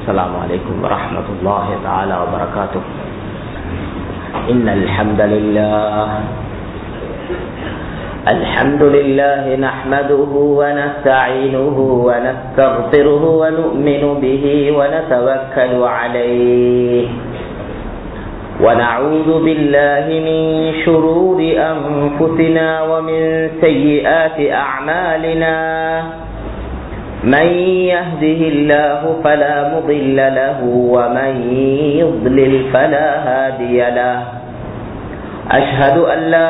السلام عليكم ورحمة الله تعالى وبركاته. إن الحمد لله نحمده ونستعينه ونستغفره ونؤمن به ونتوكل عليه ونعوذ بالله من شرور أنفسنا ومن سيئات أعمالنا. من يهده الله فلا مضل له ومن يضلل فلا هادي له. أشهد أن لا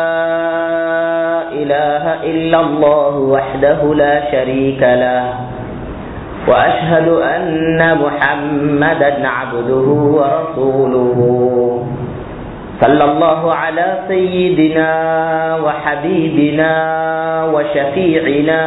إله إلا الله وحده لا شريك له وأشهد أن محمدا عبده ورسوله. صلى الله على سيدنا وحبيبنا وشفيعنا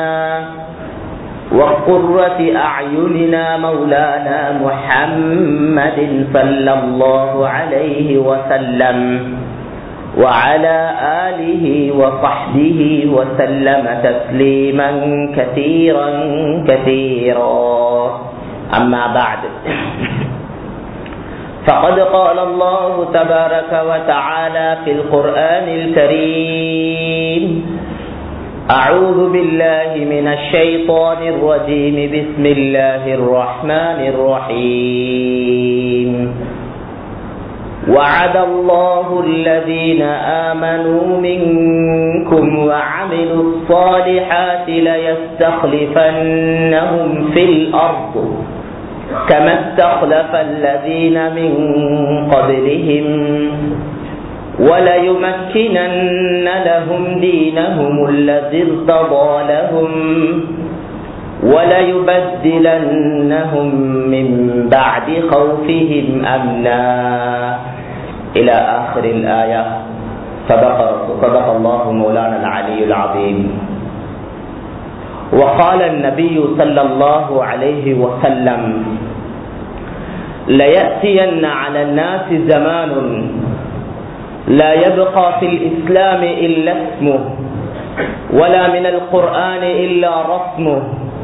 وقرة أعيننا مولانا محمد صلى الله عليه وسلم وعلى آله وصحبه وسلم تسليما كثيرا كثيرا. أما بعد، فقد قال الله تبارك وتعالى في القرآن الكريم: أعوذ بالله من الشيطان الرجيم. بسم الله الرحمن الرحيم. وعد الله الذين آمنوا منكم وعملوا الصالحات ليستخلفنهم في الأرض كما استخلف الذين من قبلهم وليمكنن لهم دينهم الذي ارتضى لهم وليبدلنهم من بعد خوفهم أمنا إلى آخر الآية. صدق الله مولانا العلي العظيم. وقال النبي صلى الله عليه وسلم: ليأتين على الناس زمان لا يبقى في الإسلام إلا اسمه ولا من القرآن إلا رسمه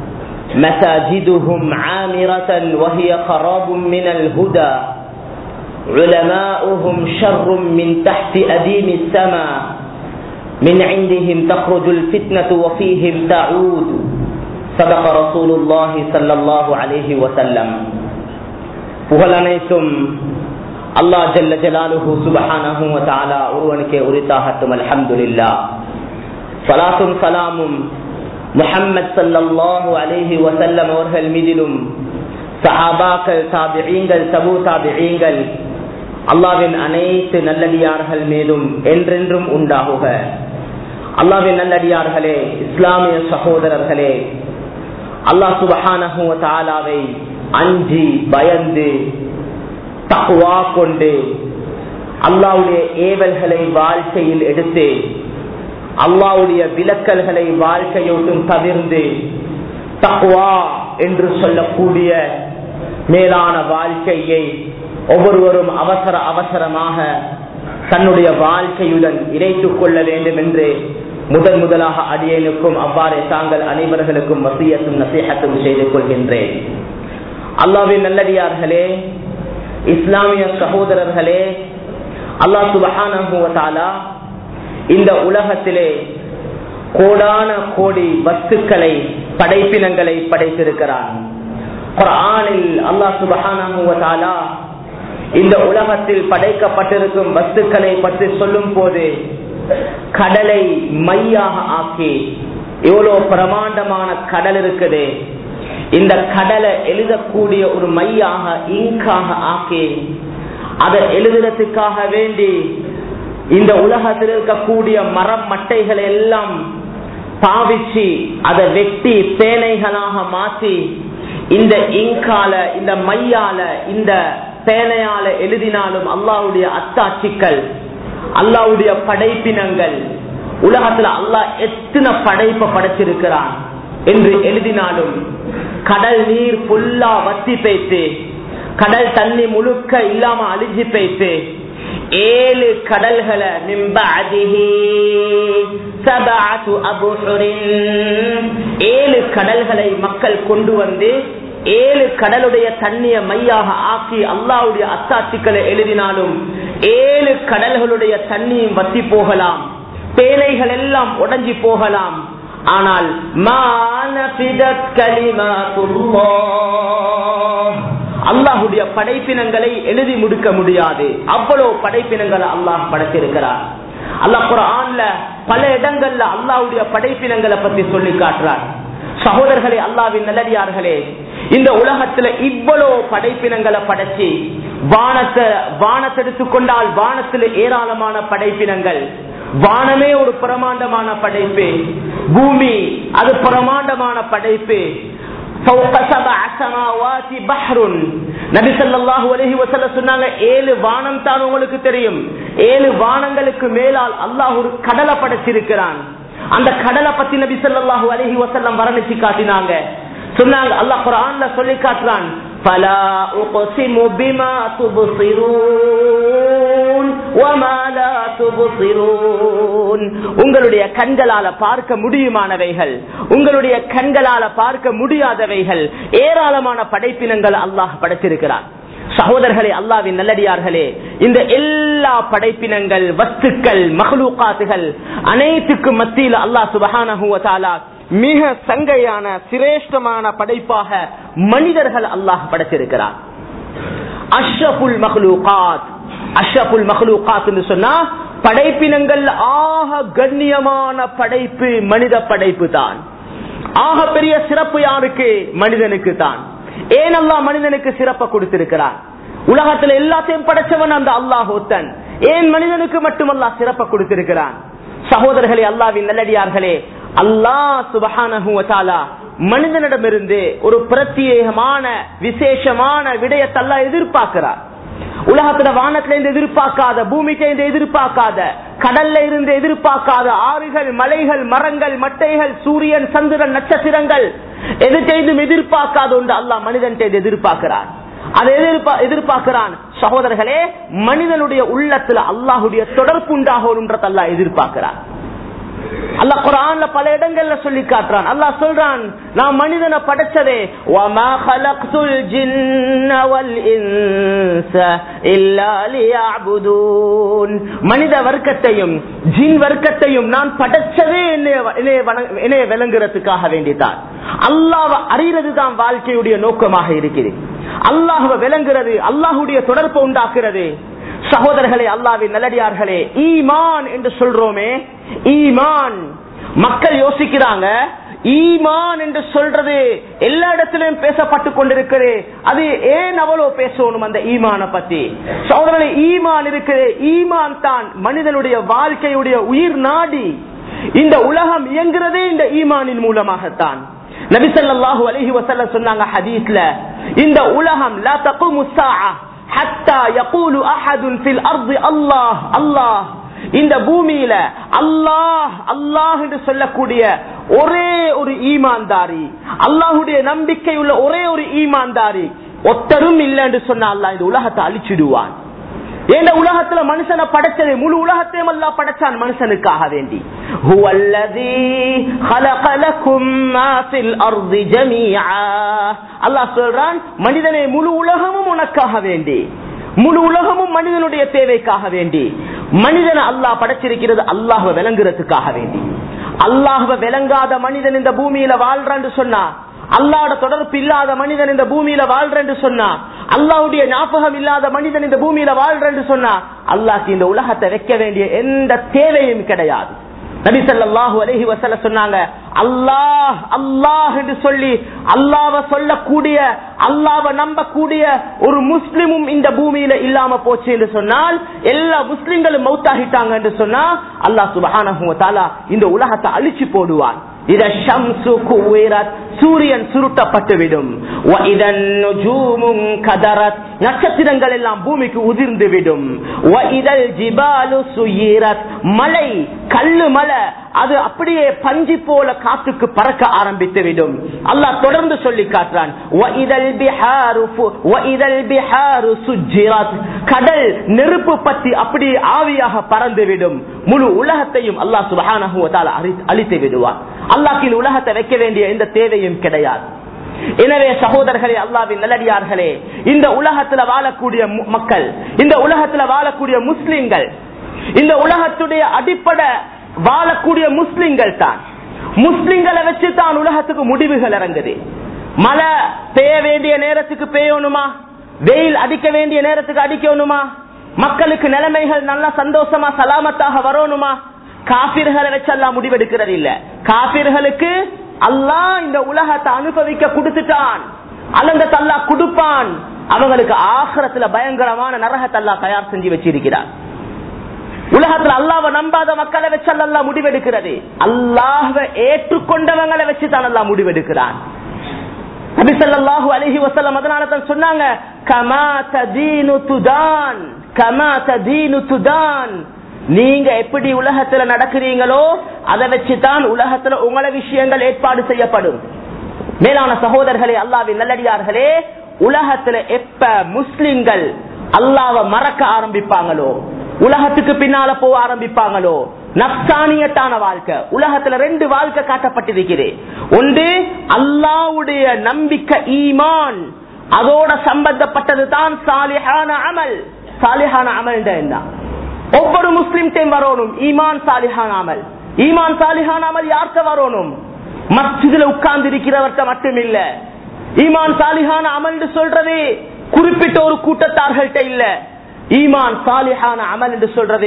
مساجدهم عامرة وهي خراب من الهدى علماؤهم شر من تحت أديم السماء من عندهم تخرج الفتنة وفيهم تعود. صدق رسول الله صلى الله عليه وسلم. புகழனைத்தும் அல்லாஹ் ஜல்ல ஜலாலுஹு சுப்ஹானஹு வ தஆலா ஒருவனுக்கே உரித்தாகட்டும். அல்ஹம்துலில்லாஹ். ஸலாத்தும் ஸலாமும் முஹம்மத் ஸல்லல்லாஹு அலைஹி வஸல்லம் அவர்கள் மீதிலும் சஹாபாக்கள், தாபிஈன்கள், தபூ தாபிஈன்கள், அல்லாஹ்வின் அனைத்து நல்லடியார்கள் மீதும் என்றென்றும் உண்டாகுக. அல்லாஹ்வின் நல்லடியார்களே, இஸ்லாமிய சகோதரர்களே, அல்லாஹ் சுப்ஹானஹு வ தஆலாவை அஞ்சி பயந்து தக்வா கொண்டு அல்லாஹ்வுடைய ஏவல்களை வாழ்க்கையில் எடுத்து அல்லாஹ்வுடைய விலக்கல்களை வாழ்க்கையோடும் தவிர்ந்து தக்வா என்று சொல்லக்கூடிய மேலான வாழ்க்கையை ஒவ்வொருவரும் அவசரமாக தன்னுடைய வாழ்க்கையுடன் இணைத்துக் கொள்ள வேண்டும் என்று முதலாக அடியேனுக்கும் அவ்வாறே தாங்கள் அனைவர்களுக்கும் வசியத்தும் நசீஹத்தும் செய்து கொள்கின்றேன். அல்லாஹ்வின் நல்லடியார்களே, இஸ்லாமிய சகோதரர்களே, அல்லாஹ் சுப்ஹானஹு வ தஆலா இந்த உலகத்திலே கோடான கோடி வஸ்துக்களை, படைப்பினங்களை படைத்திருக்கிறான். குர்ஆனில் அல்லாஹ் சுப்ஹானஹு வ தஆலா இந்த உலகத்தில் படைக்கப்பட்டிருக்கும் வஸ்துக்களை பற்றி சொல்லும் போது கடலை மையாக ஆக்கி, எவ்வளவு பிரமாண்டமான கடல் இருக்குது, இந்த கடலை எழுதக்கூடிய ஒரு மையாக இங்காக ஆக்கி அதை எழுதுறதுக்காக வேண்டி இந்த உலகத்தில் இருக்கக்கூடிய மரம் மட்டைகளை எல்லாம் பாவிச்சு அதை வெட்டி பேனைகளாக மாற்றி இந்த இங்கால, இந்த மையால, இந்த பேனையால எழுதினாலும் அல்லாஹ்வுடைய அத்தாட்சிகள், அல்லாஹ்வுடைய படைப்பினங்கள், உலகத்துல அல்லாஹ் எத்தனை படைப்பை படைச்சிருக்கிறான் என்று எழுதினாலும் கடல் நீர் புல்லா வத்தி பேச்சு, கடல் தண்ணி முழுக்க இல்லாம அழிஞ்சு பேச்சு, 7 கடல்களை ஏழு கடல்களை மக்கள் கொண்டு வந்து 7 கடலுடைய தண்ணிய மையாக ஆக்கி அல்லாஹ்வுடைய அத்தாட்சிகளை எழுதினாலும் 7 கடல்களுடைய தண்ணியும் வத்தி போகலாம், பேழைகள் எல்லாம் உடைஞ்சி போகலாம். ஆனால் அல்லாஹுடைய படைப்பினங்களை எழுதி முடிக்க முடியாது. அவ்வளவு படைப்பினங்களை அல்லாஹ் படைத்திருக்கிறார். அல்லாஹ் குர்ஆன்ல பல இடங்கள்ல அல்லாஹ்வுடைய படைப்பினங்களை பத்தி சொல்லி காட்டுறார். சகோதரர்களே, அல்லாஹ்வின் நல்லடியார்களே, இந்த உலகத்துல இவ்வளவு படைப்பினங்களை படைச்சி வானத்தை எடுத்துக்கொண்டால் வானத்துல ஏராளமான படைப்பினங்கள். வானமே ஒரு பிரமாண்டமான படைப்பு, பூமி அது பிரமாண்டமான படைப்பு. நபி ஸல்லல்லாஹு அலைஹி வஸல்லம் சொன்னாங்க, 7 வானம் தான் உங்களுக்கு தெரியும். 7 வானங்களுக்கு மேலால் அல்லாஹ் ஒரு கடலை படைச்சிருக்கிறான். அந்த கடலை பத்தி நபி ஸல்லல்லாஹு அலைஹி வஸல்லம் வர்ணிச்சு காட்டினாங்க. சொன்னாங்க, அல்லாஹ் குர்ஆன்ல சொல்லி காட்டுறான், ஃபலா உக்ஸிமு பிமா துப்ஸிரூன் வமா லா துப்ஸிரூன். உங்களுடைய கண்களால பார்க்க முடியுமானவைகள், உங்களுடைய கண்களால பார்க்க முடியாதவைகள், ஏராளமான படைப்பினங்கள் அல்லாஹ் படைத்திருக்கிறார். சகோதரர்களே, அல்லாஹ்வின் நல்லடியார்களே, இந்த எல்லா படைப்பினங்கள், வஸ்துக்கள், மக்லூகாத்துகள் அனைத்துக்கு மத்தியில் அல்லாஹ் சுப்ஹானஹு வ தஆலா மிக சங்கையான சிரேஷ்டமான படைப்பாக மனிதர்கள் அல்லாஹ் படைத்திருக்கிறார். அஷ்ரஃபுல் மக்லூகாத், அஷ்ரஃபுல் மக்லூகாத் என்று சொன்னா படைப்பினங்கள் ஆக கண்ணியமான படைப்பு மனித படைப்பு தான். ஆக பெரிய சிறப்பு யாருக்கு? மனிதனுக்கு தான். ஏன் அல்லாஹ் மனிதனுக்கு சிறப்பை கொடுத்திருக்கிறார்? உலகத்துல எல்லாத்தையும் படைச்சவன் அந்த அல்லாஹ் ஒருத்தன். ஏன் மனிதனுக்கு மட்டும் அல்லாஹ் சிறப்பை கொடுத்திருக்கிறான்? சகோதரர்களே, அல்லாஹ்வின் நல்லடியார்களே, அல்லாஹ் சுப்ஹானஹு வ தஆலா மனிதனிடமிருந்து ஒரு பிரத்யேகமான விசேஷமான விடயத்தை அல்லாஹ் எதிர்பார்க்கிறார். உலகத்துல வானத்துல இருந்து எதிர்பார்க்காத, பூமிக்கு இருந்து எதிர்பார்க்காத, கடல்ல இருந்து எதிர்பார்க்காத, ஆறுகள், மலைகள், மரங்கள், மட்டைகள், சூரியன், சந்திரன், நட்சத்திரங்கள், எதுவும் எதிர்பார்க்காத ஒன்று அல்லாஹ் மனிதன் எதிர்பார்க்கிறார். அதை எதிர்பார்க்கிறான். சகோதரர்களே, மனிதனுடைய உள்ளத்துல அல்லாஹுடைய தொடர்பு உண்டாகணும்ன்றத அல்லாஹ் எதிர்பார்க்கிறார். அல்லாஹ் குர்ஆன்ல பல இடங்கள்ல சொல்லி காட்டுறான். அல்லாஹ் சொல்றான், நான் மனிதனை படைச்சதே வமா خلقத்துல் ஜின்ன வல் இன்ஸ இல்லா லியஅபுதூன். மனித வர்க்கத்தையும் ஜின் வர்க்கத்தையும் நான் படைச்சதே என்னை விளங்குறதுக்காக வேண்டிதான். அல்லாஹ்வை அறியறதுதான் வாழ்க்கையுடைய நோக்கமாக இருக்கிறது. அல்லாஹ்வை விளங்குறது, அல்லாஹ்வுடைய தொடர்பு உண்டாக்குறது. சகோதரர்களே, அல்லாஹ்வின் நல்லடியார்களே, ஈமான் என்று சொல்றோமே, ஈமான் மக்கள் யோசிக்கிறாங்க, ஈமான் என்று சொல்றது எல்லா இடத்திலும் பேசப்பட்டு கொண்டிருக்கிறது, அது ஏன் அவ்வளவு பேசணும் அந்த ஈமான பத்தி? சகோதரர்களே, ஈமான் இருக்குது. ஈமான் தான் மனிதனுடைய வாழ்க்கையுடைய உயிர் நாடி. இந்த உலகம் இயங்குறதே இந்த ஈமானின் மூலமாகத்தான். நபி ஸல்லல்லாஹு அலைஹி வஸல்லம் சொன்னாங்க ஹதீஸ்ல, இந்த உலகம் லா தகுமு ஸாஅ ஹத்தா யகூலு அஹதுன் ஃபில் அர்தி அல்லாஹ் அல்லாஹ். இந்த பூமியில அல்லாஹ் அல்லாஹ் என்று சொல்லக்கூடிய ஒரே ஒரு ஈமான்தாரி, அல்லாஹுடைய நம்பிக்கை உள்ள ஒரே ஒரு ஈமான்தாரி ஒத்தரும் இல்லை என்று சொன்ன அல்லாஹ் இந்த உலகத்தை அழிச்சிடுவான். இந்த உலகத்துல மனுஷனை படைச்சது, முழு உலகத்தையும் அல்லாஹ் படைச்சான் மனுஷனுக்காக வேண்டி. ஹுவல்லதீ خلق لكم ما في الارض جميعا. அல்லாஹ் சொல்றான், மனிதனே முழு உலகமும் உனக்காக வேண்டி, முழு உலகமும் மனிதனுடைய தேவைக்காக வேண்டி. மனிதனை அல்லாஹ் படைச்சிருக்கிறது அல்லாஹ்வை விளங்குறதுக்காக வேண்டி. அல்லாஹ்வை விளங்காத மனிதன் இந்த பூமியில வாழ்றான்னு சொன்னா, அல்லாஹ்வோட தொடர்பு இல்லாத மனிதன் இந்த பூமியில வாழ்றேன்னு சொன்னா, அல்லாஹ்வுடைய ஞாபகம் இல்லாத மனிதன் இந்த பூமியில வாழ்றேன்னு சொன்னா, அல்லாஹ்க்கு இந்த உலகத்தை வைக்க வேண்டிய எந்த தேவையும் கிடையாது. நபி ஸல்லல்லாஹு அலைஹி வஸல்லம் சொன்னாங்க, அல்லாஹ் அல்லாஹ் என்று சொல்லி அல்லாஹ்வை சொல்லக்கூடிய, அல்லாஹ்வை நம்பக்கூடிய ஒரு முஸ்லிமும் இந்த பூமியில இல்லாம போச்சு என்று சொன்னால், எல்லா முஸ்லிம்களும் மௌத்தாகிட்டாங்க என்று சொன்னா, அல்லாஹ் சுப்ஹானஹு வ தஆலா இந்த உலகத்தை அழிச்சு போடுவான். இத ஷம்சு குவிரத், சூரியன் சுருட்டப்பட்டுவிடும். வஇதன் நுஜூமுன் கதரத், நட்சத்திரங்கள் எல்லாம் பூமிக்கு உதிர்ந்து விடும். வஇதல் ஜிபாலு சுயிரத், மலை, கல்லு மலை, அது அப்படியே பஞ்சி போல காத்துக்கு பறக்க ஆரம்பித்து விடும். அல்லாஹ் தொடர்ந்து சொல்லி காட்டுறான், கடல் நெருப்பு பற்றி அப்படியே ஆவியாக பறந்து விடும். முழு உலகத்தையும் அல்லாஹ் சுப்ஹானஹு வ தஆலா அழித்து விடுவான். அல்லாஹ்க்கு இந்த உலகத்தை வைக்க வேண்டிய எந்த தேவையும் கிடையாது. எனவே சகோதரர்களே, அல்லாஹ்வின் நல்லடியார்களே, இந்த உலகத்துல வாழக்கூடிய மக்கள், இந்த உலகத்துல வாழக்கூடிய முஸ்லிம்கள், இந்த உலகத்துடைய அடிப்படை வாழக்கூடிய முஸ்லிம்கள் தான். முஸ்லிம்களை வச்சு தான் உலகத்துக்கு முடிவுகள் இறங்குது. மழை பெய்ய வேண்டிய நேரத்துக்கு பெய்யணுமா, வெயில் அடிக்க வேண்டிய நேரத்துக்கு அடிக்கணுமா, மக்களுக்கு நிலைமைகள் நல்லா சந்தோஷமா சலாமத்தாக வரணுமா, காபிர்களை வச்சு அல்லாஹ் முடிவெடுக்கிறது இல்ல. காபிர்களுக்கு அல்லாஹ் இந்த உலகத்தை அனுபவிக்க கொடுத்துட்டான், அலங்கத்தை அல்லாஹ் கொடுப்பான். அவங்களுக்கு ஆகிரத்துல பயங்கரமான நரகத்தை அல்லாஹ் தயார் செஞ்சு வச்சிருக்கிறார். உலகத்துல அல்லாஹ்வை நம்பாத மக்களை வச்சு அல்லாஹ் முடிவெடுக்கிறது. அல்லாஹ்வை ஏற்றுக்கொண்டவங்களை வச்சு தான் அல்லாஹ் முடிவெடுக்கிறான். நபி ஸல்லல்லாஹு அலைஹி வஸல்லம் அதனால தான் சொன்னாங்க, கமா ததீனு துதான், கமா ததீனு துதான். நீங்க எப்படி உலகத்துல நடக்கிறீங்களோ அதை வச்சுதான் உலகத்துல உங்கள விஷயங்கள் ஏற்பாடு செய்யப்படும். மேலான சகோதரர்களே, அல்லாஹ்வின் நல்லடியார்களே, உலகத்துல எப்ப முஸ்லிம்கள் அல்லாஹ்வை மறக்க ஆரம்பிப்பாங்களோ, உலகத்துக்கு பின்னால போக ஆரம்பிப்பாங்களோ, நப்சானியத்தான வாழ்க்கை. உலகத்துல 2 வாழ்க்கை காட்டப்பட்டிருக்கிறது. ஒன்று அல்லாஹ்வுடைய நம்பிக்கை, ஈமான், அதோட சம்பந்தப்பட்டது தான் சாலிஹான அமல். சாலிஹான அமல் என்ன? ஒவ்வொரு முஸ்லிம் வரணும் ஈமான் சாலிஹான அமல். ஈமான் சாலிஹான அமல் யார்கிட்ட வரணும்? மஸ்ஜிதுல உட்கார்ந்து இருக்கிறவர்கிட்ட மட்டும் இல்ல. ஈமான் சாலிஹான அமல் சொல்றது குறிப்பிட்ட ஒரு கூட்டத்தார்கள்ட்ட இல்ல. ஈமான் சாலிஹான அமல் என்று சொல்றது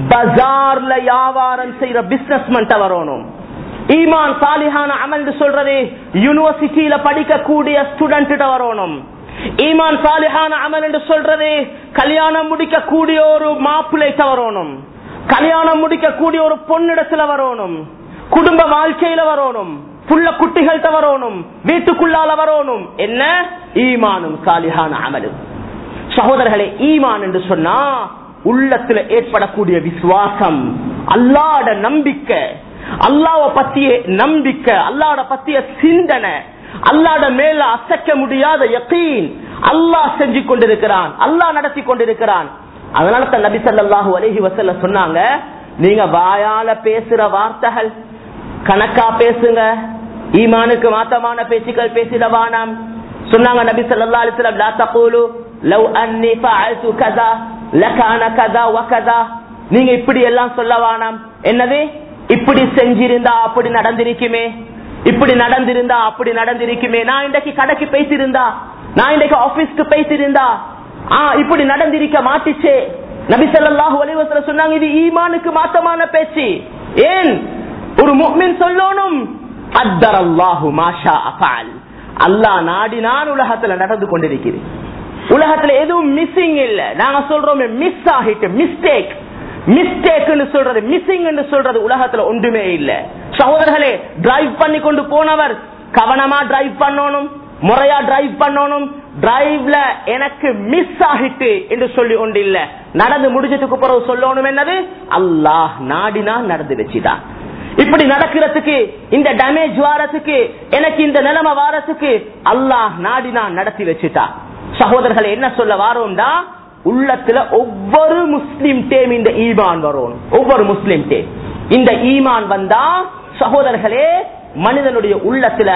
பஜார்ல வியாபாரம் செய்யற பிசினஸ்மேன் வரணும். ஈமான் சாலிஹான அமல் என்று சொல்றது யூனிவர்சிட்டியில படிக்கக்கூடிய ஸ்டூடெண்ட் வரணும். ஈமான் சாலிஹான அமல் என்று சொல்றது கல்யாணம் முடிக்கக்கூடிய ஒரு மாப்பிள்ளைட்ட வரணும், கல்யாணம் முடிக்கக்கூடிய ஒரு பொண்ணிடத்துல வரணும், குடும்ப வாழ்க்கையில வரணும், புள்ள குட்டிகள்கிட்ட வரணும், வீட்டுக்குள்ளால வரணும். என்ன? ஈமானும் சாலிஹான அமலும். சகோதரர்களே, ஈமான் என்று சொன்னா உள்ளத்துல ஏற்படக்கூடிய விசுவாசம், அல்லாஹ்வோட நம்பிக்கை, அல்லாஹ்வை பத்திய நம்பிக்கை, அல்லாஹ்வோட பத்திய சிந்தனை, அல்லாஹ்வோட மேல அசைக்க முடியாத யகீன். அல்லாஹ் செஞ்சு கொண்டிருக்கிறான், அல்லாஹ் நடத்தி கொண்டிருக்கிறான். அதனால தான் நபி ஸல்லல்லாஹு அலைஹி வஸல்லம் சொன்னாங்க, நீங்க வாயால பேசுற வார்த்தைகள் கணக்கா பேசுங்க, ஈமானுக்கு மாத்தமான பேச்சுக்கள் பேசிடவானாம். சொன்னாங்க நபி ஸல்லல்லாஹு அலைஹி வஸல்லம், லா தகூலு லவ் அன்னி ஃபஅல்து கஸா லகான கஸா வ கஸா. நீங்க இப்படி எல்லாம் சொல்லவானாம். என்னது? இப்படி செஞ்சிருந்தா அப்படி நடந்திருக்குமே, இப்படி நடந்திருந்தா அப்படி நடந்திருக்குமே, நான் இன்றைக்கு கடைக்கு பேசியிருந்தா, நான் இன்றைக்கு ஆபீஸ்க்கு பேசியிருந்தா இப்படி நடந்திருக்க மாட்டிச்சே. நபி ஸல்லல்லாஹு அலைஹி வஸல்லம் சொன்னாங்க, இது ஈமானுக்கு மாத்தமான பேச்சு. ஏன்? ஒரு முஃமின் சொல்லணும், அத்தரல்லாஹு மா ஷாஅ ஃபஅல். அல்லாஹ் நாடினான் உலகத்துல நடந்து கொண்டிருக்கிறது. உலகத்துல எதுவும் மிஸ்ஸிங் இல்ல. நாங்க சொல்றோம் மிஸ் ஆகிட்டு, மிஸ்டேக். மிஸ்டேக் சொல்றது, மிஸ்ஸிங் சொல்றது உலகத்துல ஒன்றுமே இல்ல. சகோதரர்களே, டிரைவ் பண்ணி கொண்டு போனவர் கவனமா டிரைவ் பண்ணணும், முறையா டிரைவ் பண்ணணும். டிரைவ்ல எனக்கு மிஸ் ஆகிட்டு என்று சொல்லி ஒன்று இல்ல. நடந்து முடிஞ்சதுக்கு பிறகு சொல்லணும் என்னது? அல்லாஹ் நாடினா நடந்து வச்சுதான். இப்படி நடக்கிறதுக்கு, இந்த டேமேஜ் வாரத்துக்கு, எனக்கு இந்த நிலைமை வாரத்துக்கு அல்லாஹ் நாடினா நடத்தி வச்சுட்டா. சகோதரர்களை என்ன சொல்ல வாரோம்டா, உள்ளத்துல ஒவ்வொரு முஸ்லிம் டேம் இந்த ஈமான் வரும். ஒவ்வொரு முஸ்லிம் டேம் இந்த ஈமான் வந்தா சகோதரர்களே, மனிதனுடைய உள்ளத்துல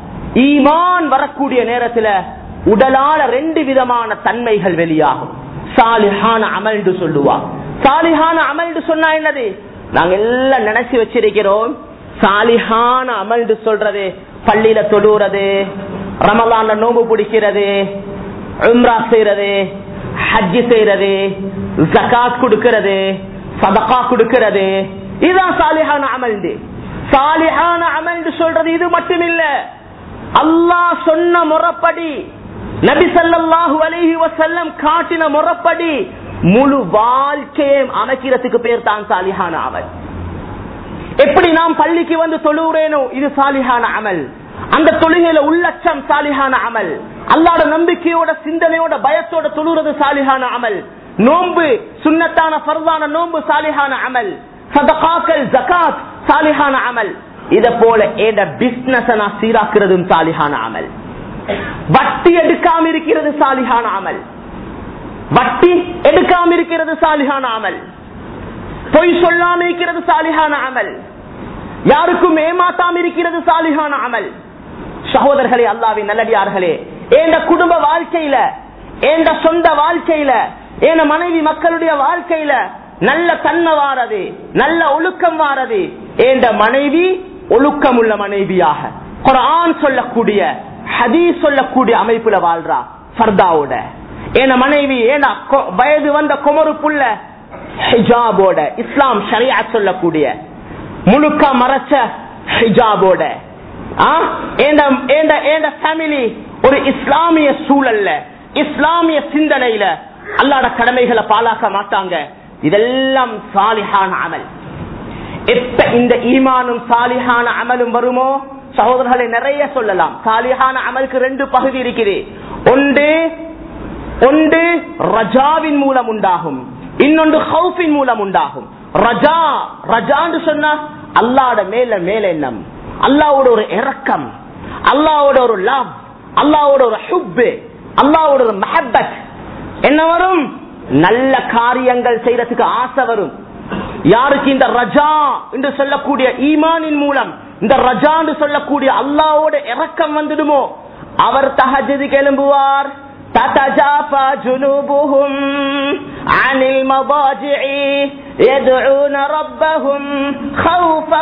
ஈமான் வரக்கூடிய நேரத்துல உடலால 2 விதமான தன்மைகள் வெளியாகும். சாலிஹான அமல் சொல்லுவா. சாலிஹான அமல் சொன்னா என்னது? நாங்க எல்லாம் நினைச்சு வச்சிருக்கிறோம், சாலிஹான அமல் சொல்றது பள்ளியில தொழுறது, ரமலான்ல நோம்பு பிடிக்கிறது, உம்ரா செய்யறது, ஹஜ் செய்யறது, ஜகாத் கொடுக்கிறது, சதகா கொடுக்கிறது, இதுதான் சாலிஹான அமல். சாலிஹான அமல் சொல்றது இது மட்டும் இல்ல, அல்லாஹ் சொன்ன முறைப்படி, நபி ஸல்லல்லாஹு அலைஹி வஸல்லம் காட்டின முறைப்படி முழு வாழ்க்கையை அமைக்கிறதுக்கு பேர் தான் சாலிஹான அமல். எப்படி நாம் பள்ளிக்கு வந்து தொழுகிறேனோ இது சாலிஹான அமல். அந்த தொழுகையில உள்ளச்சம் சாலிஹான அமல். அல்லாஹ்வோட நம்பிக்கையோட, சிந்தனையோட, பயத்தோட தொழுகிறது சாலிஹான அமல். நோன்பு, சுன்னத்தான ஃபர்தான நோன்பு சாலிஹான அமல். சதகாக்கள், ஜகாத் சாலிஹான அமல். இத போல ஏட பிசினஸ் நான் சீராக்குறதும் சாலிஹான அமல். வட்டி எடுக்காம இருக்கிறது சாலிஹான அமல். வட்டி எடுக்காம இருக்கிறது சாலிஹான அமல். பொய் சொல்லாம இருக்கிறது சாலிஹான அமல். யாருக்கும் ஏமாத்தாம இருக்கிறது சாலிஹான அமல். சகோதரர்களே, அல்லாஹ்வின் நல்லடியார்களே, எந்த குடும்ப வாழ்க்கையில, எந்த சொந்த வாழ்க்கையில, என் மனைவி மக்களுடைய வாழ்க்கையில நல்ல தன்மை வாரது, நல்ல ஒழுக்கம் வாரது. எந்த மனைவி ஒழுக்கம் உள்ள மனைவியாக குர்ஆன் சொல்லக்கூடிய, ஹதீஸ் சொல்லக்கூடிய அமைப்புல வாழ்றா, ஃபர்தாவோட. என் மனைவி வயது வந்த குமரு புள்ள ஹிஜாபோட, இஸ்லாம் ஷரியத் சொல்லக்கூடிய முழுக்க மறைச்ச ஹிஜாபோட. ஃபேமிலி ஒரு இஸ்லாமிய சூழல்ல, இஸ்லாமிய சிந்தனையில அல்லாஹ்வுடைய கடமைகளை பாழாக்க மாட்டாங்க. இதெல்லாம் சாலிஹான அமல். எப்ப இந்த ஈமானும் சாலிஹான அமலும் வருமோ சகோதரர்களை நிறைய சொல்லலாம். சாலிஹான அமலுக்கு 2 பகுதி இருக்குது. ஒன்று ரஜாவின் மூலம் உண்டாகும், இன்னொன்று ஹவுஃபின் மூலம் உண்டாகும். ரஜான்னு சொன்னா அல்லாஹ்வுடைய மேல எண்ணம், அல்லாஹ்வோட ஒரு இரக்கம், அல்லாஹ்வோட ஒரு லவ், அல்லாஹ்வோட ஒரு ஹுப், அல்லாஹ்வோட ஒரு மஹப்பத். என்ன வரும்? நல்ல காரியங்கள் செய்யறதுக்கு ஆசை வரும். யாருக்கு இந்த ரஜா என்று சொல்லக்கூடிய ஈமானின் மூலம், இந்த ரஜா என்று சொல்லக்கூடிய அல்லாஹ்வோட இரக்கம் வந்துடுமோ, அவர் தஹஜ்ஜுதுக்கு எழும்புவார். تتجافى جنوبهم عن المضاجع يدعون ربهم خوفا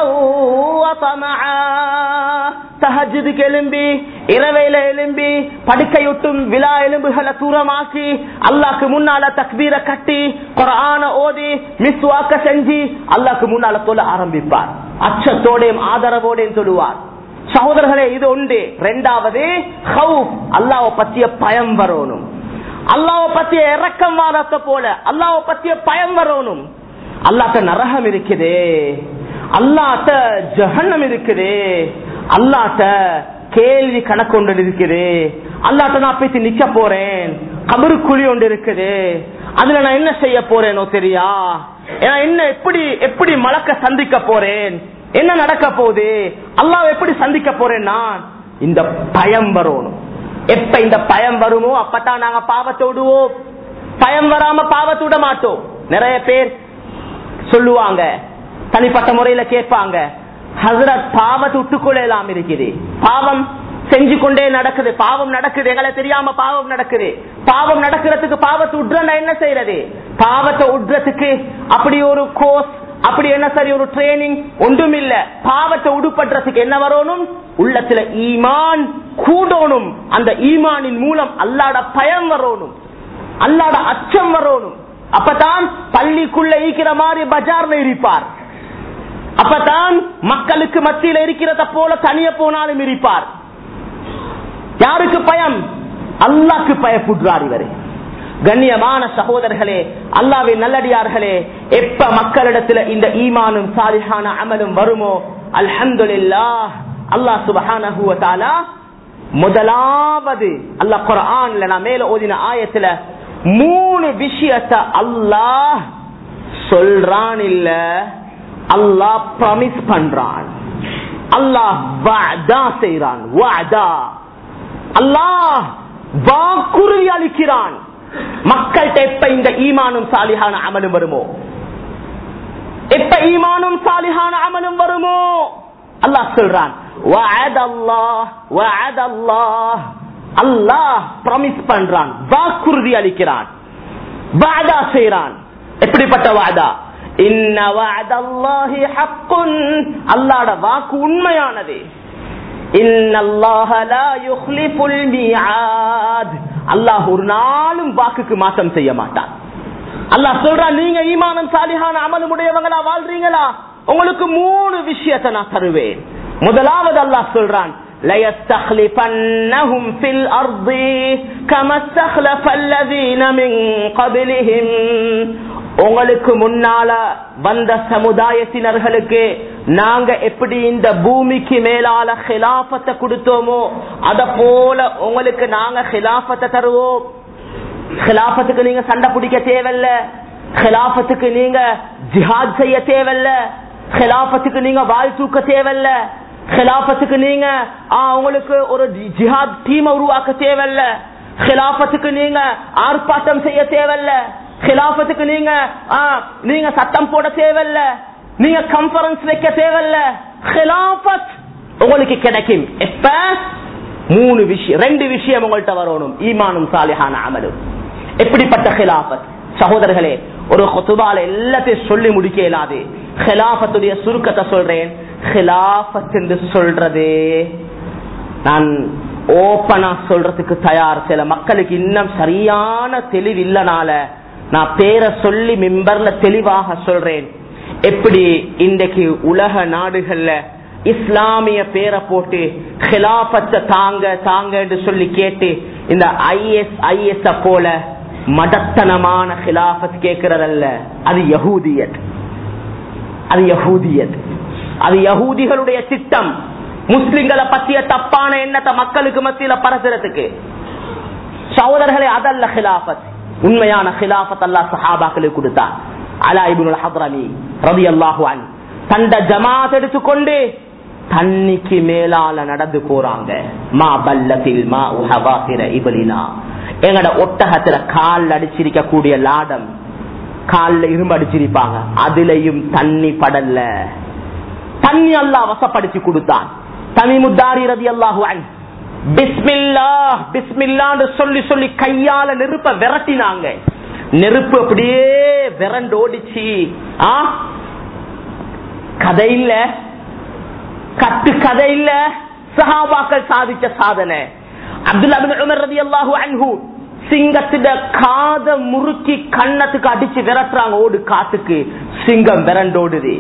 وطمعا. தஹஜ்ஜுதுக்கு எழும்பி, இரவையில எழும்பி, படுக்கையொட்டும் விழா எலும்புகளை தூரமாக்கி, அல்லாஹ்க்கு முன்னால தக்பீரை கட்டி, குர்ஆன ஓதி, மிஸ்வாக்க செஞ்சு அல்லாஹ்க்கு முன்னால தொழ ஆரம்பிப்பார். அச்சத்தோடையும் ஆதரவோடையும் தொழுவார். சகோதரர்களே, இது ஒன்று. 2வது ஹவுஃப், அல்லாஹ்வை பத்திய பயம் வரணும். அல்லாஹ்வை பத்திய இரக்கம் வாரத்தை போல அல்லாஹ்வை பத்திய பயம் வரணும். அல்லாஹ்ட்ட நரகம் இருக்குதே, அல்லாஹ்ட்ட ஜஹன்னம் இருக்குதே, அல்லாஹ்ட்ட கேள்வி கணக்கு ஒன்று இருக்குது, அல்லாஹ்ட்ட நான் போய் நிக்க போறேன், கபரு குழி ஒன்று இருக்குது, அதுல நான் என்ன செய்ய போறேனோ தெரியா, என்ன எப்படி மலக்க சந்திக்க போறேன், என்ன நடக்க போகுது, அல்லாஹ் எப்படி சந்திக்க போறேன்னா இந்த பயம் வரணும். எப்ப இந்த பயம் வருமோ அப்பதான் நாங்க பாவத்தை விடுவோம். பயம் வராம பாவத்தை விட மாட்டோம். நிறைய பேர் சொல்லுவாங்க, தனிப்பட்ட முறையில கேட்பாங்க, ஹஸ்ரத் பாவத்தை விட்டுக்கொள்ளலாம் இருக்குது, பாவம் செஞ்சு கொண்டே நடக்குது, பாவம் நடக்குது, எங்களை தெரியாம பாவம் நடக்குது. பாவம் நடக்கிறதுக்கு பாவத்தை விடுறா என்ன செய்யறது? பாவத்தை விடுறதுக்கு அப்படி ஒரு கோர்ஸ், அப்படி என்ன சரி ஒரு ட்ரைனிங் ஒன்றும் இல்ல. பாவத்தை உடுப்பற்றதுக்கு என்ன வரணும்? உள்ளத்துல ஈமான் கூடணும். அந்த ஈமானின் மூலம் அல்லாஹ்வுடைய பயம் வரணும், அல்லாஹ்வுடைய அச்சம் வரணும். அப்பதான் பள்ளிக்குள்ள இருக்கிற மாதிரி பஜார்ல இருப்பார், அப்பதான் மக்களுக்கு மத்தியில இருக்கிறத போல தனிய போனாலும் இருப்பார். யாருக்கு பயம்? அல்லாஹ்க்கு பயப்படுறார் இவரு. கண்ணியமான சகோதரர்களே, அல்லாஹ்வின் நல்லடியார்களே, எப்ப மக்களிடத்துல இந்த ஈமானும் சாலிஹான அமலும் வருமோ அல்ஹம்துலில்லாஹ், அல்லாஹ் சுப்ஹானஹு வ தஆலா முதலாவது அல்லாஹ் குர்ஆன்ல நான் மேல ஓதின ஆயத்துல 3 விஷயத்தை அல்லாஹ் சொல்றான், இல்ல அல்லாஹ் ப்ராமிஸ் பண்றான், அல்லாஹ் வஅதா செய்றான். வஅதா, அல்லாஹ் வாக்குறுதி அளிக்கிறான். மக்கள்கிட்ட எப்ப இந்த ஈமானும் சாலிஹான அமலும் வருமோ, எப்ப ஈமானும் சாலிஹான அமலும் வருமோ அல்லாஹ் சொல்றான், அல்லாஹ் ப்ராமிஸ் பண்றான், வாக்குறுதி அளிக்கிறான், வஅதா செய்றான். எப்படிப்பட்ட வஅதா? இன்ன வஅதல்லாஹி ஹக்குன், அல்லாஹ்வுடைய வாக்கு உண்மையானது. இன்னல்லாஹ லா யுக்லிஃபுல் மிஆத், அல்லாஹ் ஒரு நாளும் வாக்குக்கு மாற்றம் செய்ய மாட்டான். அல்லாஹ் சொல்றான், நீங்க ஈமானும் சாலிஹான அமலும் உடையவங்களா வாழ்றீங்களா, உங்களுக்கு 3 விஷயத்தை நான் தருவேன். முதலாவது அல்லாஹ் சொல்றான், لَيَسْتَخْلِفَنَّهُمْ فِي الْأَرْضِ كَمَا اسْتَخْلَفَ الَّذِينَ مِنْ قَبْلِهِمْ, உங்களுக்கு முன்னால வந்த சமுதாயத்தினர்களுக்கு நாங்க எப்படி இந்த பூமிக்கு மேலால ஹிலாஃபத்தை கொடுத்தோமோ அத போல உங்களுக்கு நாங்க ஹிலாஃபத்தை தருவோம். ஹிலாஃபத்துக்கு நீங்க சண்டை பிடிக்க தேவையில்ல, ஹிலாஃபத்துக்கு நீங்க ஜிஹாத் செய்ய தேவையில்ல, ஹிலாஃபத்துக்கு நீங்க வாள் தூக்க தேவையில்ல, ஹிலாஃபத்துக்கு நீங்க உங்களுக்கு ஒரு ஜிஹாத் டீம் உருவாக்க தேவையில்ல, ஹிலாஃபத்துக்கு நீங்க ஆர்ப்பாட்டம் செய்ய தேவையில்ல, ஹிலாஃபத்துக்கு நீங்க சட்டம் போட தேவையில்ல, நீங்க கான்ஃபரன்ஸ் வைக்க தேவையில்ல. ஹிலாஃபத் உங்களுக்கு கிடைக்கும் எப்ப ரெண்டு விஷயம் உங்கள்கிட்ட வரணும், ஈமானும் சாலிஹான அமலும். எப்படிப்பட்ட ஹிலாஃபத் சகோதரர்களே, ஒரு குதுபால எல்லாத்தையும் சொல்லி முடிக்க இயலாது. ஹிலாஃபத்துடைய சுருக்கத்தை சொல்றேன். ஹிலாஃபத் என்று சொல்றது நான் ஓப்பனா சொல்றதுக்கு தயார். சில மக்களுக்கு இன்னும் சரியான தெளிவு இல்லனால நான் பேரை சொல்லி மிம்பர்ல தெளிவாக சொல்றேன். எப்படி இன்றைக்கு உலக நாடுகள்ல இஸ்லாமிய பேரை போட்டு ஹிலாஃபத்தை தாங்க என்று சொல்லி கேட்டு இந்த IS போல மடத்தனமான ஹிலாஃபத் கேட்கிறதல்ல, அது யஹூதியத். அது யஹூதிகளுடைய திட்டம். முஸ்லிம்களை பற்றிய தப்பான எண்ணத்தை மக்களுக்கு மத்தியில பரசுறதுக்கு. சகோதரர்களே, அதல்ல ஹிலாஃபத். உண்மையான ஹிலாஃபத் அல்லாஹ் சஹாபாக்களுக்கு கொடுத்தார். அலா இப்னுல் ஹத்ரமி ரலியல்லாஹு அன்ஹு தண்ட ஜமாத் எடுத்துக்கொண்டு தண்ணிக்கு மேலால நடந்து போறாங்க. மா பல்லத்தில் மா உஹவாகிர இப்லினா, எங்கட ஒட்டகத்துல கால் அடிச்சிருக்க கூடிய லாடம், கால்ல இரும்பு அடிச்சிருப்பாங்க, அதுலயும் தண்ணி படல. தண்ணி அல்லாஹ் வசப்படுத்தி கொடுத்தான். தமீமுத்தாரி ரலியல்லாஹு அன்ஹு பிஸ்மில்லாஹ் பிஸ்மில்லாஹ்னு சொல்லி சொல்லி கையால நெருப்ப விரட்டினாங்க. நெருப்பு அப்படியே விரண்டு ஓடிச்சு. கதை இல்ல, கட்டு கதை இல்ல, சஹாபாக்கள் சாதிச்ச சாதனை. அப்துல்லா இப்னு உமர் ரலியல்லாஹு அன்ஹு சிங்கத்திட காத முறுக்கி கண்ணத்துக்கு அடிச்சு விரட்டுறாங்க. ஓடு காட்டுக்கு, சிங்கம் விரண்டோடுது.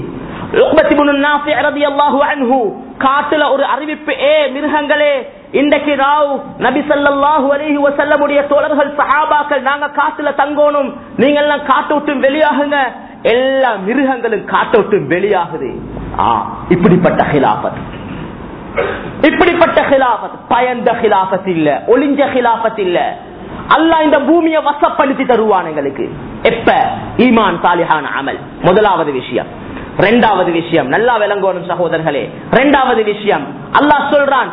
காட்டுல ஒரு அறிவிப்பு, மிருகங்களே, இன்றைக்கு ராவ் நபி ஸல்லல்லாஹு அலைஹி வஸல்லம் உடைய தோழர்கள் சஹாபாக்கள் நாங்க காட்டுல தங்கணும், நீங்க எல்லாம் காட்டு விட்டு வெளியாகுங்க. எல்லா மிருகங்களும் காட்டு விட்டு வெளியாகுது. இப்படிப்பட்ட ஹிலாஃபத் பயந்த ஹிலாஃபத் இல்ல, ஒளிஞ்ச ஹிலாஃபத் இல்ல. அல்லாஹ் இந்த பூமியை வசப்படுத்தி தருவான் எங்களுக்கு. எப்ப? ஈமான் சாலிஹான அமல். முதலாவது விஷயம். இரண்டாவது விஷயம் நல்லா விளங்கணும் சகோதரர்களே. இரண்டாவது விஷயம், அல்லாஹ் சொல்றான்,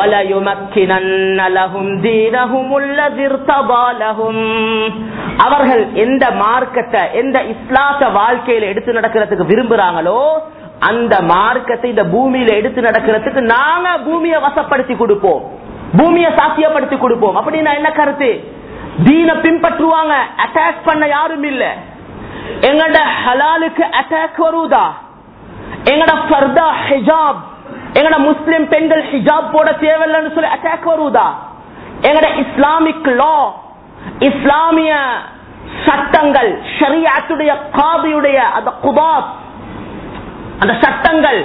அவர்கள் எந்த மார்க்கத்தை, எந்த இஸ்லாத்தை வாழ்க்கையில எடுத்து நடக்கிறதுக்கு விரும்புறாங்களோ அந்த மார்க்கத்தை இந்த பூமியில எடுத்து நடக்கிறதுக்கு நாங்க பூமியை வசப்படுத்தி கொடுப்போம், பூமியை சாத்தியப்படுத்தி கொடுப்போம். அப்படின்னா என்ன கருத்து? தீனை பின்பற்றுவாங்க, அட்டாக் பண்ண யாரும் இல்ல. எங்கட ஹலாலுக்கு அட்டாக் வருதா? எங்கட ஃபர்தா ஹிஜாப், எங்கட முஸ்லிம் பெண்கள் ஹிஜாப் போட தேவையில்லைன்னு சொல்லி அட்டாக் வருதா? எங்கட இஸ்லாமிக் லா, இஸ்லாமிய சட்டங்கள், ஷரியத்துடைய காதியுடைய அந்த குபாத், அந்த சட்டங்கள்,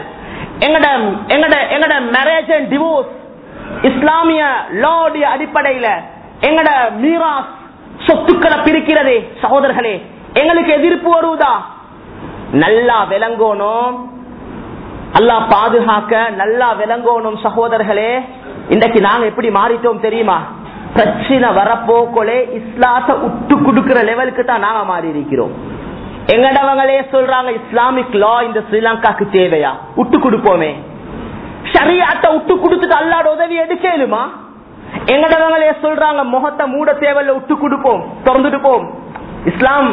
எங்கட மேரேஜ் அண்ட் டிவோர்ஸ் இஸ்லாமிய லாவுடைய அடிப்படையில எங்கட மீராஸ் சொத்துக்களை பிரிக்கிறதே சகோதரர்களே, எங்களுக்கு எதிர்ப்பு வருவதா? நல்லா விளங்கணும், அல்லாஹ் பாதுகாக்க நல்லா விளங்கணும் சகோதரர்களே. இன்றைக்கு நாங்க எப்படி மாறிட்டோம் தெரியுமா? பிரச்சனை வரப்போக்கோலே இஸ்லாத்தை விட்டு கொடுக்கிற லெவலுக்கு தான் நாங்க மாறி இருக்கிறோம். எங்கடவங்களே சொல்றாங்க, இஸ்லாமிக் லா இந்த ஸ்ரீலங்காக்கு தேவையா? விட்டு கொடுப்போமே. ஷரியத்தை விட்டு கொடுத்துட்டு அல்லாஹ்வோட உதவி எடுக்கலுமா? எங்கடவங்களே சொல்றாங்க, முகத்தை மூட தேவையில்ல, விட்டு கொடுப்போம், திறந்துட்டு போம். இஸ்லாம்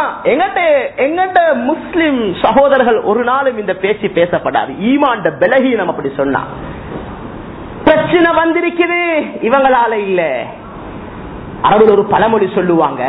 எங்கட்ட முஸ்லிம் சகோதரர்கள் ஒரு நாளும் இந்த பேச்சு பேசப்படாது. ஈமான் பலகீனம் அப்படி சொன்னா. பிரச்சனை வந்திருக்குது இவங்களால இல்ல. அரபுல ஒரு பழமொழி சொல்லுவாங்க,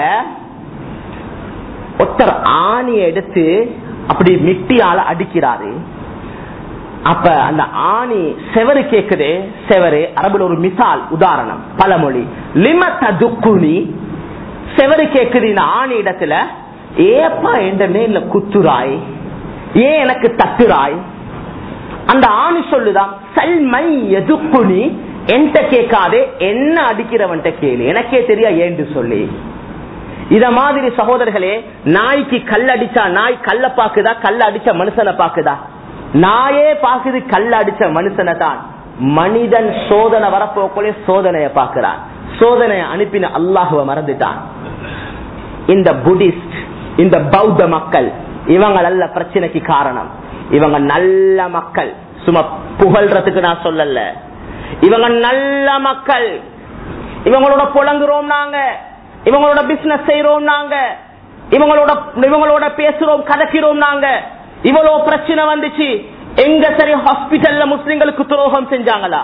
ஒருத்தர் ஆணியை எடுத்து அப்படி மிட்டியால அடிக்கிறாரு. அப்ப அந்த ஆணி செவரு கேக்குது. செவரு அரபுல ஒரு மிசால், உதாரணம், பழமொழி. லிமததுக்குனி, செவரு கேக்குது இந்த ஆணி இடத்துல, ஏப்பா என்ற மேல குத்துராய், ஏன் எனக்கு தட்டுராய்? அந்த ஆணி சொல்லுதான், சல்மை எதுக்குனி, என்கிட்ட கேட்காதே, என்ன அடிக்கிறவன்ட்ட கேளு, எனக்கே தெரியா ஏன்னு சொல்லி. இத மாதிரி சகோதரர்களே, நாய்க்கு கல் அடிச்சா நாய் கல்ல பாக்குதா, கல்ல அடிச்ச மனுஷனை பாக்குதா? நாயே பாக்குது கல்ல அடிச்ச மனுஷனை தான். மனிதன் சோதனை வரப்போக்கோலே சோதனைய பாக்குறான். சோதனையை அனுப்பின அல்லாஹுவ மறந்துட்டான். இந்த புத்திஸ்ட், இந்த பௌத்த மக்கள், இவங்க நல்ல பிரச்சனைக்கு காரணம். இவங்க நல்ல மக்கள், சும்மா புகழ்றதுக்கு நான் சொல்லல. இவங்க நல்ல மக்கள். இவங்களோட புலங்குறோம் நாங்க, இவங்களோட பிசினஸ் செய்யறோம் நாங்க, இவங்களோட பேசுறோம், கதைக்கிறோம் நாங்க. இவ்வளவு பிரச்சனை வந்துச்சு, எங்க சரி ஹாஸ்பிட்டல்ல முஸ்லிம்களுக்கு துரோகம் செஞ்சாங்களா?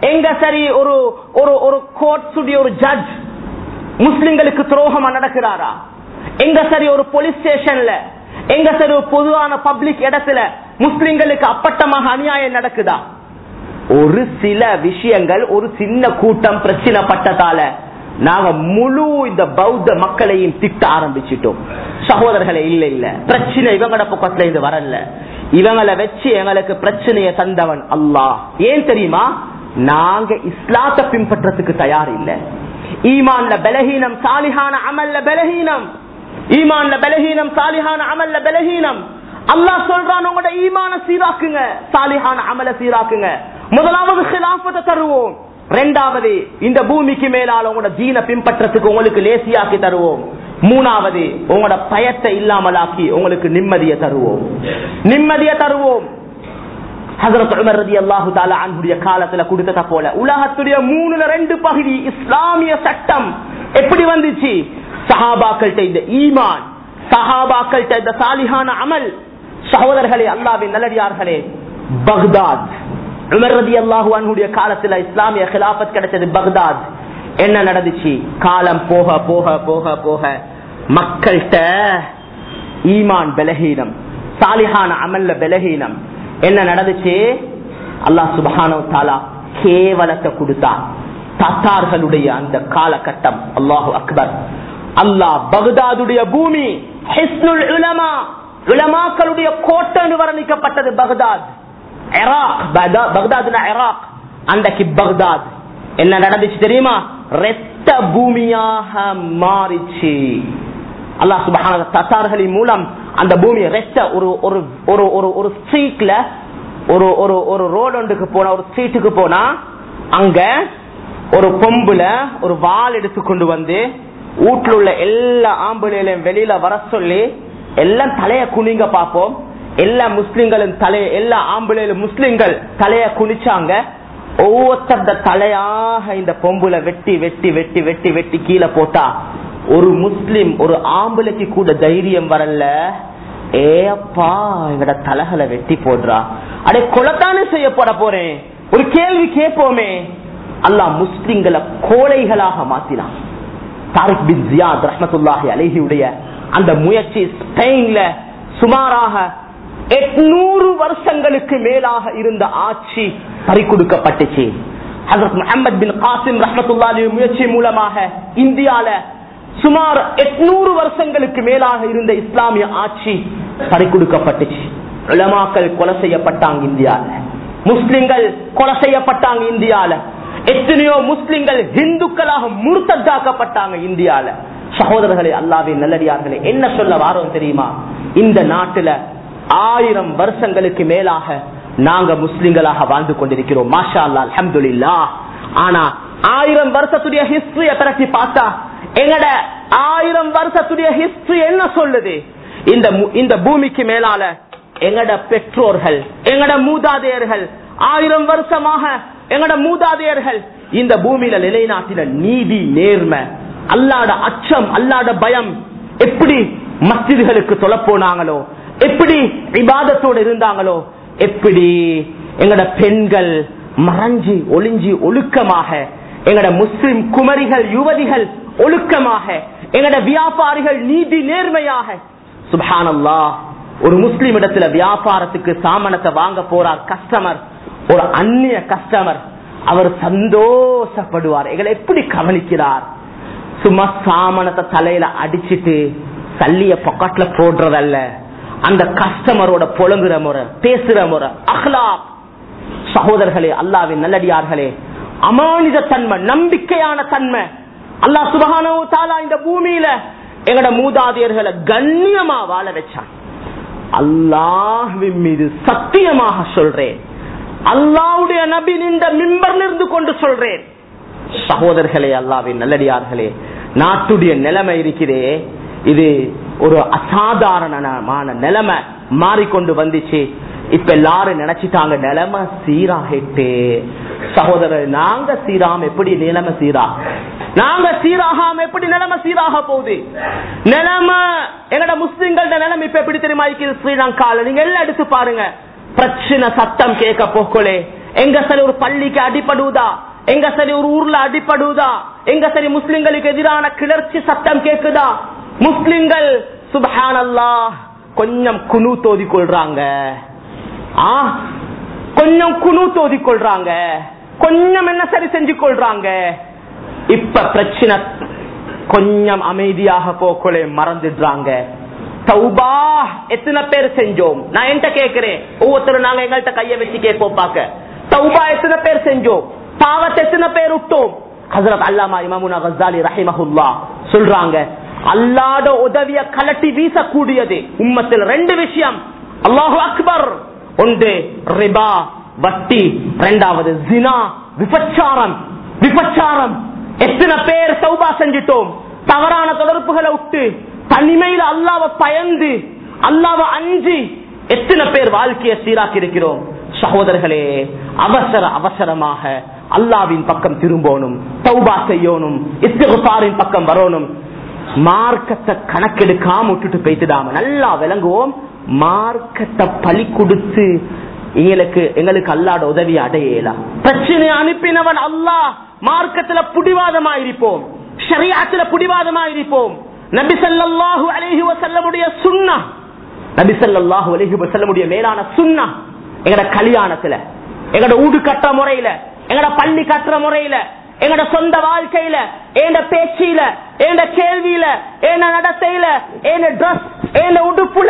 எங்க சரி ஒரு ஒரு கோர்ட்ஸுடைய ஒரு ஜட்ஜ் முஸ்லிம்களுக்கு துரோகமா நடக்கிறாரா? எங்க சரி ஒரு போலீஸ் ஸ்டேஷன்ல, எங்க சரி ஒரு பொதுவான பப்ளிக் இடத்துல முஸ்லிம்களுக்கு அப்பட்டமாக அநியாயம் நடக்குதா? ஒரு சில விஷயங்கள், ஒரு சின்ன கூட்டம் பிரச்சனை பட்டதால நாங்க முழு இந்த பௌத்த மக்களையும் திட்ட ஆரம்பிச்சிட்டோம். சகோதரர்களே, இல்ல இல்ல, பிரச்சனை இவங்களோட பக்கத்துல இருந்து வரல. இவங்களை வச்சு எங்களுக்கு பிரச்சனையை தந்தவன் அல்லாஹ். ஏன் தெரியுமா? நாங்க இஸ்லாத்தை பின்பற்றதுக்கு தயார் இல்ல. ஈமான்ல பலஹீனம், சாலிஹான அமல்ல பலஹீனம். ஈமான்ல பலஹீனம், சாலிஹான அமல்ல பலஹீனம். அல்லாஹ் சொல்றான், உங்களோட ஈமான சீராக்குங்க, சாலிஹான அமல சீராக்குங்க. முதலாவது ஹிலாஃபத்தை தருவோம். இரண்டாவது, இந்த பூமிக்கு மேலால உங்களோட தீனை பின்பற்றதுக்கு உங்களுக்கு லேசியாக்கி தருவோம். மூணாவது, உங்களோட பயத்தை இல்லாமலாக்கி உங்களுக்கு நிம்மதியை தருவோம். நிம்மதியை தருவோம். ஹஜ்ரத் உமர் ரலியல்லாஹு தஆலா அன்ஹுடைய காலத்துல கொடுத்தத போல உலகத்துடைய 3/2 பகுதி இஸ்லாமிய சட்டம் எப்படி வந்துச்சு? சஹாபாக்கள்ட்ட இந்த ஈமான், சஹாபாக்கள்ட்ட இந்த சாலிஹான அமல். சகோதரர்களே, அல்லாஹ்வின் நல்லடியார்களே, பக்தாத் உமர் ரலியல்லாஹு அன்ஹுடைய காலத்துல இஸ்லாமிய கிலாஃபத் கிடைச்சது பக்தாத். என்ன நடந்துச்சு? காலம் போக போக போக போக மக்கள்கிட்ட ஈமான் பலஹீனம், சாலிஹான அமல்ல பலஹீனம். என்ன நடந்துச்சு? அல்லாஹ் சுப்ஹானஹு வ தஆலா கேவலத்தை கொடுத்தா. தத்தார்களுடைய அந்த காலகட்டம், அல்லாஹு அக்பர். அல்லாஹ் பக்தாதுடைய பூமி, ஹிஸ்னுல் உலமா, உலமாக்களுடைய கோட்டைன்னு வர்ணிக்கப்பட்டது பக்தாத். பக்தாத்னா இராக். அன்றைக்கு பக்தாத் என்ன நடந்துச்சு தெரியுமா? இரத்த பூமியாக மாறிச்சு. அல்லாஹ் சுப்ஹானஹு வ தஆலா தத்தார்களின் மூலம் அந்த பூமி இரத்த ஒரு ஸ்ட்ரீட்ல, ஒரு ரோடு ஒன்றுக்கு போனா, ஒரு ஸ்ட்ரீட்டுக்கு போனா, அங்க ஒரு பொம்புல ஒரு வாள் எடுத்து கொண்டு வந்து வீட்டுல உள்ள எல்லா ஆம்பளையும் வெளியில வர சொல்லி எல்லாம் தலைய குனிங்க பாப்போம். எல்லா முஸ்லிம்களும் எல்லா ஆம்பளையிலும் முஸ்லிம்கள் தலைய குனிச்சாங்க. ஒவ்வொருத்தர தலையாக இந்த பொம்புல வெட்டி வெட்டி வெட்டி வெட்டி வெட்டி கீழே போட்டா ஒரு முஸ்லிம், ஒரு ஆம்பளைக்கு கூட தைரியம் வரல. ஏப்பா, எங்கட தலைகளை வெட்டி போடுறா, அடே கொலைத்தானே செய்யப்பட போறேன், ஒரு கேள்வி கேட்போமே. அல்லாஹ் முஸ்லிம்களை கோழைகளாக மாத்தினான். தாரிக் பின் ஜியாத் ரஹ்மத்துல்லாஹி அலைஹியுடைய அந்த முயற்சி ஸ்பெயின்ல சுமாராக 800 வருஷங்களுக்கு மேலாக இருந்த ஆட்சி பறிகொடுக்கப்பட்டுச்சு. ஹஜ்ரத் முஹம்மது பின் காசிம் ரஹ்மத்துல்லாஹி முயற்சி மூலமாக இந்தியால சுமார் 800 வருஷங்களுக்கு மேலாக இருந்த இஸ்லாமிய ஆட்சி பறிகொடுக்கப்பட்டுச்சு. உலமாக்கள் கொலை செய்யப்பட்டாங்க இந்தியால, முஸ்லிம்கள் கொலை செய்யப்பட்டாங்க இந்தியால, எத்தனையோ முஸ்லிம்கள் இந்துக்களாக முர்த்ததாக்கப்பட்டாங்க இந்தியால. சகோதரர்களே, அல்லாஹ்வின் நல்லடியார்களே, என்ன சொல்ல வாரோம் தெரியுமா? இந்த நாட்டுல 1000 வருஷங்களுக்கு மேலாக நாங்க முஸ்லிம்களாக வாழ்ந்து கொண்டிருக்கிறோம். மாஷா அல்லாஹ், அல்ஹம்துலில்லாஹ். ஆனா 1000 வருஷத்துடைய ஹிஸ்டரிய பற்றி பார்த்தா எங்கட 1000 வருஷத்துடைய ஹிஸ்டரி என்ன சொல்லுது? இந்த பூமிக்கு மேலால எங்கட பெற்றோர்கள், எங்கட மூதாதையர்கள் 1000 வருஷமாக எங்கட மூதாதையர்கள் இந்த பூமியில நிலைநாட்டின நீதி, நேர்மை, அல்லாஹ்ட அச்சம், அல்லாஹ்ட பயம், எப்படி மஸ்ஜிதுகளுக்கு தொழ போனாங்களோ, எப்படி இபாதத்தோடு இருந்தாங்களோ, எப்படி எங்கட பெண்கள் மறைஞ்சி ஒளிஞ்சி ஒழுக்கமாக, எங்கட முஸ்லிம் குமரிகள் யுவதிகள் ஒழுக்கமாக, எங்கட வியாபாரிகள் நீதி நேர்மையாக. சுப்ஹானல்லாஹ், ஒரு முஸ்லிம் இடத்துல வியாபாரத்துக்கு சாமானத்தை வாங்க போறார் கஸ்டமர், ஒரு அந்நிய கஸ்டமர், அவர் சந்தோஷப்படுவார். எங்களை எப்படி கவனிக்கிறார்? சும்மா சாமானத்தை தலையில அடிச்சிட்டு சல்லிய பாக்கெட்ல போடுறதல்ல, அந்த கஸ்டமரோட புலங்குற முறை, பேசுற முறை, அஹ்லாக். சகோதரர்களே, அல்லாஹ்வின் நல்லடியார்களே, அமானித தன்மை, நம்பிக்கையான தன்மை. அல்லாஹ் சுப்ஹானஹு வ தஆலா இந்த பூமியில எங்கட மூதாதையர்களை கண்ணியமா வாழ வச்சான். அல்லாஹ்வின் மீது சத்தியமாக சொல்றேன், அல்லாஹ்வுடைய நபி நின்ற மிம்பர்ல இருந்து கொண்டு சொல்றேன். சகோதரர்களே, அல்லாஹ்வின் நல்லடியார்களே, நாட்டுடைய நிலைமை இருக்கிறே, இது ஒரு அசாதாரணமான நிலைமை மாறிக்கொண்டு வந்துச்சு. இப்ப எல்லாரும் நினைச்சிட்டாங்க நிலைமை சீராகிட்டு. சகோதரர், நாங்க சீராம எப்படி நிலைமை சீரா? நாங்க சீராகாம எப்படி நிலைமை சீராக போகுது? நிலைமை எங்கட முஸ்லிம்களோட நிலைமை இப்ப எப்படி தெரியுமா இருக்குது? ஸ்ரீலங்கால நீங்க எல்லாம் எடுத்து பாருங்க, பிரச்சனை சத்தம் கேட்க போக்கலே எங்க சரி ஒரு பள்ளிக்கு அடிபடுவதா, எங்க சரி ஒரு ஊர்ல அடிபடுவதா, எங்க சரி முஸ்லிம்களுக்கு எதிரான கிளர்ச்சி சத்தம் கேக்குதா, முஸ்லிம்கள் சுப்ஹானல்லாஹ் கொஞ்சம் குனு தோதி கொள்றாங்க, கொஞ்சம் குனு தோதி கொள்றாங்க, கொஞ்சம் என்ன சரி செஞ்சு கொள்றாங்க. இப்ப பிரச்சனை கொஞ்சம் அமைதியாக போக்கொள்ளே மறந்துடுறாங்க. தௌபா எத்தனை பேர் செஞ்சோம்? நான் என்கிட்ட கேட்கிறேன், ஒவ்வொருத்தரும் நாங்க எங்கள்கிட்ட கைய வச்சு கேட்போம் பாக்க. தௌபா எத்தனை பேர் செஞ்சோம்? பாவத்தை எத்தனை பேர் விட்டோம்? ஹஜ்ரத் அல்லாமா இமாமுனா கஸ்ஸாலி ரஹிமஹுல்லாஹ் சொல்றாங்க, அல்லாஹ்வுட உதவிய கலட்டி வீசக்கூடியது உம்மத்தில் ரெண்டு விஷயம். அல்லாஹு அக்பர். ஒன்று ரிபா வட்டி, இரண்டாவது ஜினா விபச்சாரம். விபச்சாரம் எத்தனை பேர் தௌபா செஞ்சிட்டோம்? தவறான தொடர்புகளை விட்டு தனிமையில அல்லாஹ்வை பயந்து அல்லாஹ்வை அஞ்சி எத்தனை பேர் வாழ்க்கையை சீராக்கி இருக்கிறோம்? சகோதரர்களே, அவசரமாக அல்லாஹ்வின் பக்கம் திரும்பணும், தௌபா செய்யணும், இஸ்திக்ஃபாரின் பக்கம் வரணும். மார்க்கத்தை கணக்கெடுக்காம விட்டுட்டு போயிட்டுடாம நல்லா விளங்குவோம். மார்க்கத்தை பலி கொடுத்து எங்களுக்கு அல்லாஹ்வோட உதவி அடையலாம். பிரச்சனையை அனுப்பினவன் அல்லாஹ். மார்க்கத்துல புடிவாதமா இருப்போம், ஷரீஅத்துல புடிவாதமா இருப்போம். நபி ஸல்லல்லாஹு அலைஹி வஸல்லமுடைய சுன்னah, நபி ஸல்லல்லாஹு அலைஹி வஸல்லமுடைய மேலான சுன்னah எங்கட கல்யாணத்துல, எங்கட ஊடு கட்டுற முறையில, எங்கட பள்ளி கட்டுற முறையில, எங்கட சொந்த வாழ்க்கையில, எங்க பேச்சில, எங்க கேள்வியில, எங்க நடத்தையில, எங்க டிரஸ், எங்க உடுப்புல,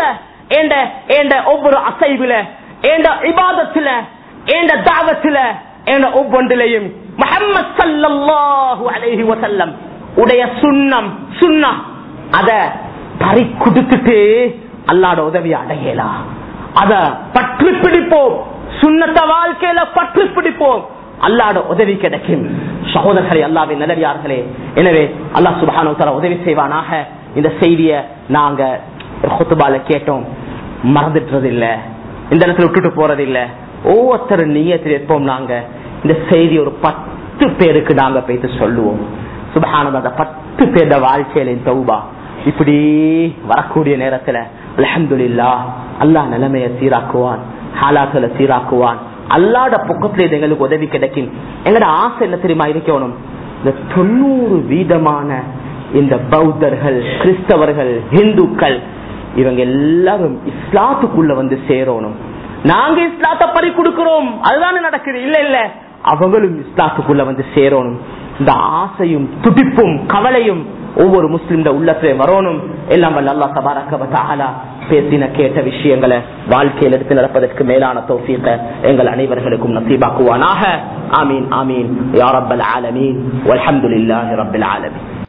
எங்க ஒவ்வொரு அசைவுல, எங்க இபாதத்துல, எங்க தாவத்துல, எங்க ஒவ்வொன்றிலையும் முஹம்மது ஸல்லல்லாஹு அலைஹி வஸல்லம் உடைய சுன்னah அத பறி கொடுத்துட்டு அல்லாஹ்வோட உதவி அடையலாம். அத பற்று பிடிப்போம், சுன்னத்த வாழ்க்கையில பற்று பிடிப்போம், அல்லாஹ்வோட உதவி கிடைக்கும். சகோதரர்களே, அல்லாஹ்வின் நல்லடியார்களே, எனவே அல்லாஹ் சுப்ஹானஹு வ தஆலா உதவி செய்வானாக. இந்த செய்தியை நாங்க குத்பால கேட்டோம், மறந்துட்டது இல்ல, இந்த இடத்துல விட்டுட்டு போறது இல்ல. ஒவ்வொருத்தர் நியத்தில் இருப்போம். நாங்க இந்த செய்தி ஒரு 10 பேருக்கு நாங்க போயிட்டு சொல்லுவோம். சுப்ஹானல்லாஹ், 10 பேருடைய வாழ்க்கையில தௌபா இப்படி வரக்கூடிய நேரத்துல அல்ஹம்துலில்லாஹ் அல்லாஹ் நிலைமையை சீராக்குவான், ஹாலாக்களை சீராக்குவான். அல்லாஹ்வோட பக்கத்துல எங்களுக்கு உதவி கிடைக்கும். எங்களோட ஆசை என்ன தெரியுமா இருக்கணும்? இந்த 90% இந்த பௌத்தர்கள், கிறிஸ்தவர்கள், இந்துக்கள் இவங்க எல்லாரும் இஸ்லாத்துக்குள்ள வந்து சேரணும். நாங்க இஸ்லாத்தை பறி கொடுக்கிறோம், அதுதானே நடக்குது. இல்ல இல்ல, அவங்களும் இஸ்லாத்துக்குள்ள வந்து சேரணும். இந்த ஆசையும் துடிப்பும் கவலையும் ஒவ்வொரு முஸ்லிம் உள்ளத்திலே வரணும். எல்லாம் வல்ல அல்லாஹ் தபாரக வ தஆலா பேசின கேட்ட விஷயங்களை வாழ்க்கையில் எடுத்து நடப்பதற்கு மேலான தௌஃபீக எங்கள் அனைவர்களுக்கும் நசீபாக்குவானாக. ஆமீன் ஆமீன் யா ரப்பல் ஆலமீன் வல்ஹம்துலில்லாஹி ரப்பில் ஆலமீன்.